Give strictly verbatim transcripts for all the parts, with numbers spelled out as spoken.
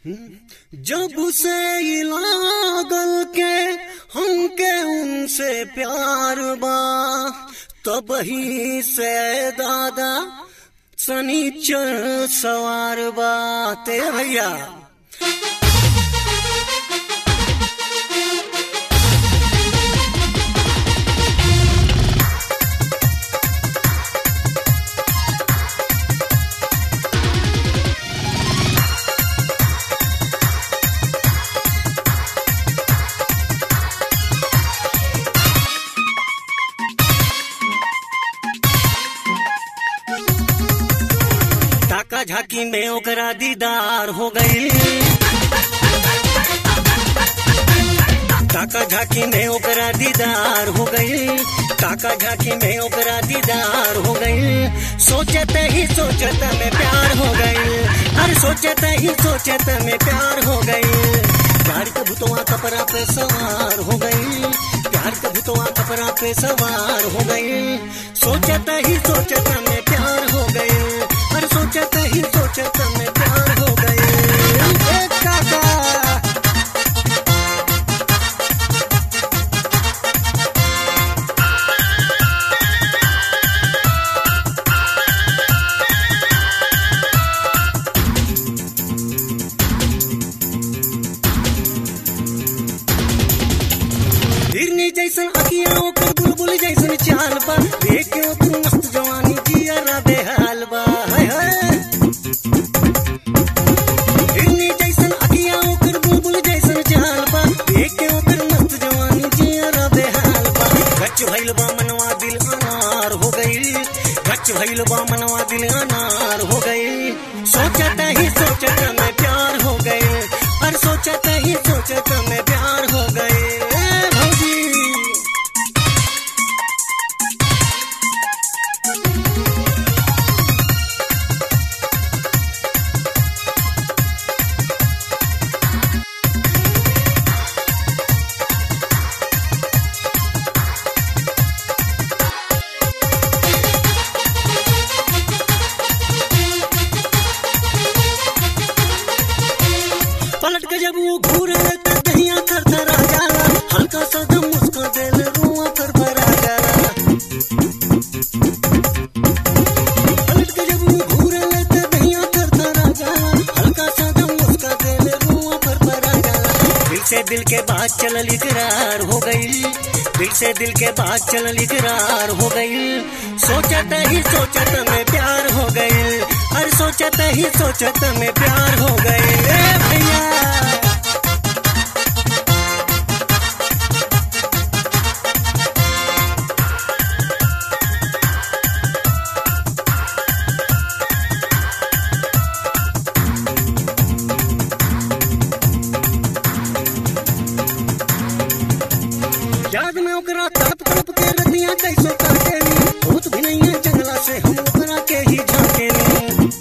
जब से लागल के हमके उनसे प्यार बा तब ही से दादा सनीचर सवार बा ते भैया। ताका झाकी में ओकरा दीदार हो गई, ताका झाकी में ओकरा दीदार हो गई, ताका झाकी में ओकरा दीदार हो गई। सोचते ही सोचते में प्यार हो गई, हर सोचते ही सोचते में प्यार हो गई। प्यार के भूतवा कपड़ा पे सवार हो गई, प्यार के भूतवा कपड़ा पे सवार हो गई। सोचते ही सोचते में प्यार हो गई, हर सोचते ही सोचते में प्यार हो गई। काका हिरनी जैसन अखियां ओकर बुलबुल जैसन चाल बा, देख के ओकर मस्त जवानी जिया बेहाल बा। हाय हाय हिरनी जैसन अखियां ओकर बुलबुल जैसन चाल बा, देख के ओकर मस्त जवानी जिया बेहाल बा। गच भइल बा मनवा दिल अनार हो गई, गच भइल बा मनवा दिल अनार हो गई। सोचते ही सोचते में प्यार हो गई, और सोचते ही सोचते में प्यार हो गई। पलट के जब वो घूरे तो दहिया थरथरा जाला, हल्का सा दम मुस्का दिल रुआ थरथरा जाला। पलट के जब वो घूरे तो दहिया थरथरा जाला, हल्का सा दम मुस्का दिल रुआ थरथरा जाला। दिल से दिल के बात चलल इकरार हो गई, दिल से दिल के बात चलल इकरार हो गई। सोचते ही सोचते में प्यार हो गई, हर सोचते ही सोचते में प्यार हो गई। भैया याद में ओकरा तड़प तड़प के रतियां कैसे काटेनी, भूत भी नहीं है जंगला से हम ओकरा के ही झांकेनी।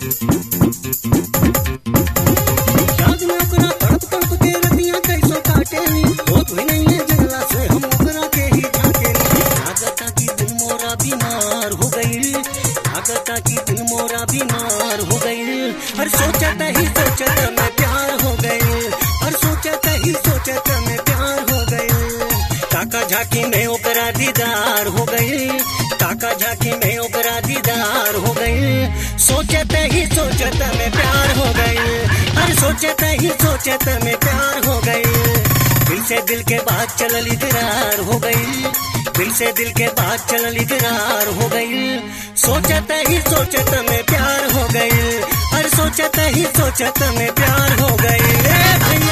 याद में ओकरा तड़प तड़प के रतियां कैसे काटेनी, भूत भी नहीं है जंगला से हम ओकरा के ही झांकेनी। लागता की दिल मोरा बीमार हो गई, लागता की दिल मोरा बीमार हो गई। हर सोचते ही सोचते में प्यार हो गई, हर सोचते ही सोचते में प्यार हो गई। ताका झाकी में ओकरा दीदार हो गई, ताका झाकी में ओकरा दीदार हो गई। सोचते ही सोचते में प्यार हो गई, हर सोचते ही सोचते में प्यार हो गई। दिल से दिल के बात चलल इकरार हो गई, दिल से दिल के बात चलल इकरार हो गई। सोचते ही सोचते में प्यार हो गई, हर सोचते ही सोचते में प्यार हो गई।